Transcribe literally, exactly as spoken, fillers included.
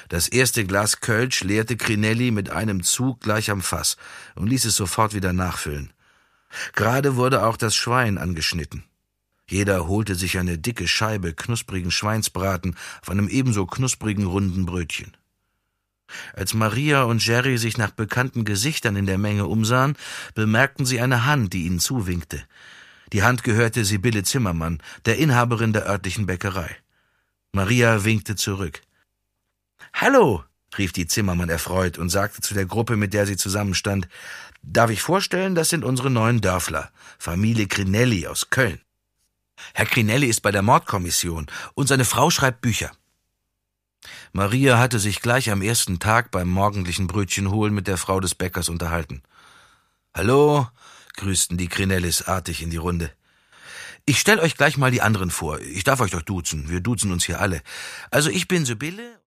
Das erste Glas Kölsch leerte Grinelli mit einem Zug gleich am Fass und ließ es sofort wieder nachfüllen. Gerade wurde auch das Schwein angeschnitten. Jeder holte sich eine dicke Scheibe knusprigen Schweinsbraten auf einem ebenso knusprigen runden Brötchen. Als Maria und Jerry sich nach bekannten Gesichtern in der Menge umsahen, bemerkten sie eine Hand, die ihnen zuwinkte. Die Hand gehörte Sibylle Zimmermann, der Inhaberin der örtlichen Bäckerei. Maria winkte zurück. »Hallo«, rief die Zimmermann erfreut und sagte zu der Gruppe, mit der sie zusammenstand, »Darf ich vorstellen, das sind unsere neuen Dörfler, Familie Grinelli aus Köln. Herr Grinelli ist bei der Mordkommission und seine Frau schreibt Bücher.« Maria hatte sich gleich am ersten Tag beim morgendlichen Brötchenholen mit der Frau des Bäckers unterhalten. »Hallo«, grüßten die Grinellis artig in die Runde. »Ich stell euch gleich mal die anderen vor. Ich darf euch doch duzen. Wir duzen uns hier alle. Also ich bin Sibylle.«